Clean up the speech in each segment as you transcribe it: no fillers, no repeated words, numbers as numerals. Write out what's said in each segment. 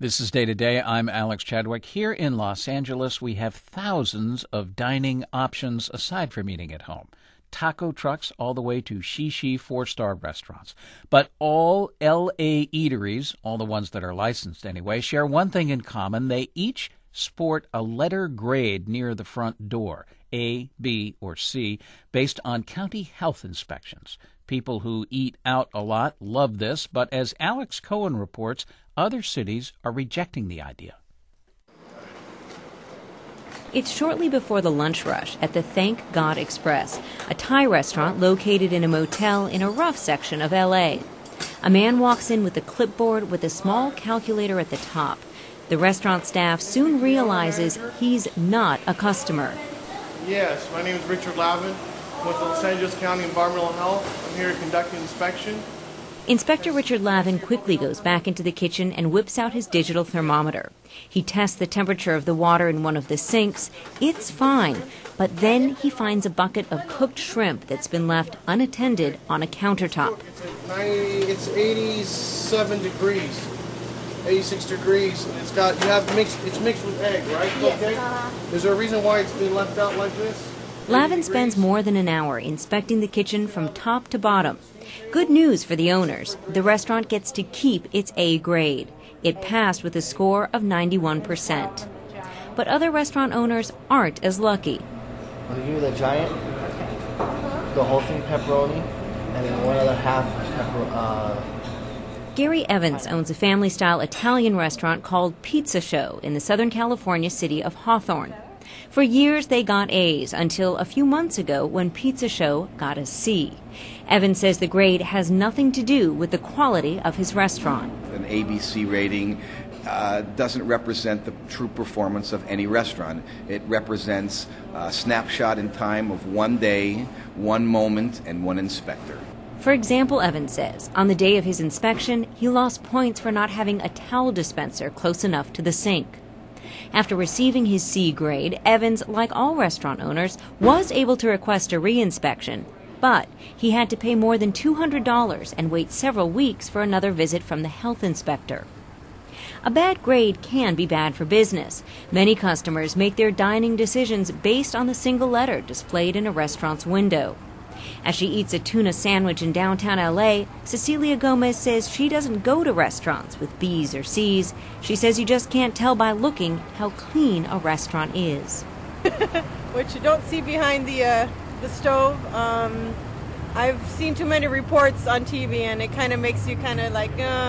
This is Day to Day. I'm Alex Chadwick. Here in Los Angeles, we have thousands of dining options aside from eating at home. Taco trucks all the way to shishi four-star restaurants. But all L.A. eateries, all the ones that are licensed anyway, share one thing in common. They each sport a letter grade near the front door, A, B, or C, based on county health inspections. People who eat out a lot love this, but as Alex Cohen reports, other cities are rejecting the idea. It's shortly before the lunch rush at the Thank God Express, a Thai restaurant located in a motel in a rough section of L.A. A man walks in with a clipboard with a small calculator at the top. The restaurant staff soon realizes he's not a customer. Yes, my name is Richard Lavin with the Los Angeles County Environmental Health. I'm here to conduct an inspection. Inspector Richard Lavin quickly goes back into the kitchen and whips out his digital thermometer. He tests the temperature of the water in one of the sinks. It's fine, but then he finds a bucket of cooked shrimp that's been left unattended on a countertop. It's 87 degrees, 86 degrees. And it's mixed with egg, right? Yes. Okay. Is there a reason why it's been left out like this? Lavin spends more than an hour inspecting the kitchen from top to bottom. Good news for the owners. The restaurant gets to keep its A grade. It passed with a score of 91%. But other restaurant owners aren't as lucky. I'll give you the giant, the whole thing pepperoni, and then one other half Gary Evans owns a family-style Italian restaurant called Pizza Show in the Southern California city of Hawthorne. For years, they got A's until a few months ago when Pizza Show got a C. Evans says the grade has nothing to do with the quality of his restaurant. An ABC rating doesn't represent the true performance of any restaurant. It represents a snapshot in time of one day, one moment, and one inspector. For example, Evans says, on the day of his inspection, he lost points for not having a towel dispenser close enough to the sink. After receiving his C grade, Evans, like all restaurant owners, was able to request a reinspection, but he had to pay more than $200 and wait several weeks for another visit from the health inspector. A bad grade can be bad for business. Many customers make their dining decisions based on the single letter displayed in a restaurant's window. As she eats a tuna sandwich in downtown L.A., Cecilia Gomez says she doesn't go to restaurants with B's or C's. She says you just can't tell by looking how clean a restaurant is. What you don't see behind the stove, I've seen too many reports on TV, and it kind of makes you kind of like,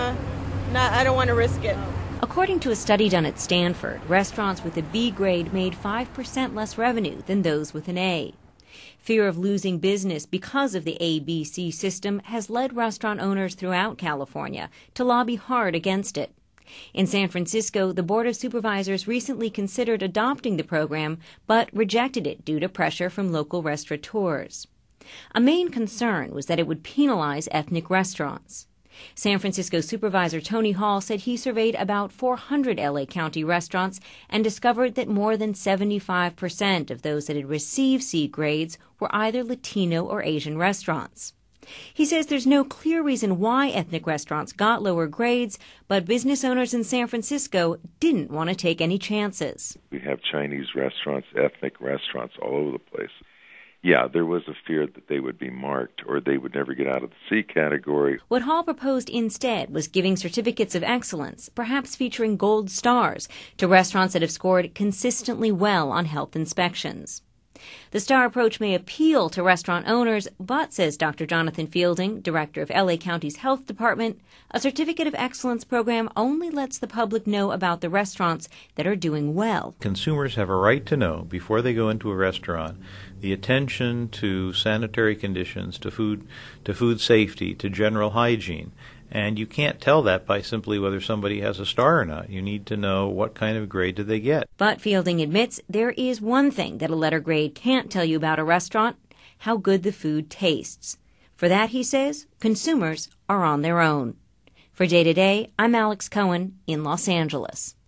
I don't want to risk it. According to a study done at Stanford, restaurants with a B grade made 5% less revenue than those with an A. Fear of losing business because of the ABC system has led restaurant owners throughout California to lobby hard against it. In San Francisco, the Board of Supervisors recently considered adopting the program, but rejected it due to pressure from local restaurateurs. A main concern was that it would penalize ethnic restaurants. San Francisco Supervisor Tony Hall said he surveyed about 400 L.A. County restaurants and discovered that more than 75% of those that had received C grades were either Latino or Asian restaurants. He says there's no clear reason why ethnic restaurants got lower grades, but business owners in San Francisco didn't want to take any chances. We have Chinese restaurants, ethnic restaurants all over the place. Yeah, there was a fear that they would be marked or they would never get out of the C category. What Hall proposed instead was giving certificates of excellence, perhaps featuring gold stars, to restaurants that have scored consistently well on health inspections. The star approach may appeal to restaurant owners, but, says Dr. Jonathan Fielding, director of L.A. County's Health Department, a certificate of excellence program only lets the public know about the restaurants that are doing well. Consumers have a right to know, before they go into a restaurant, the attention to sanitary conditions, to food safety, to general hygiene. And you can't tell that by simply whether somebody has a star or not. You need to know what kind of grade did they get. But Fielding admits there is one thing that a letter grade can't tell you about a restaurant: how good the food tastes. For that, he says, consumers are on their own. For Day to Day, I'm Alex Cohen in Los Angeles.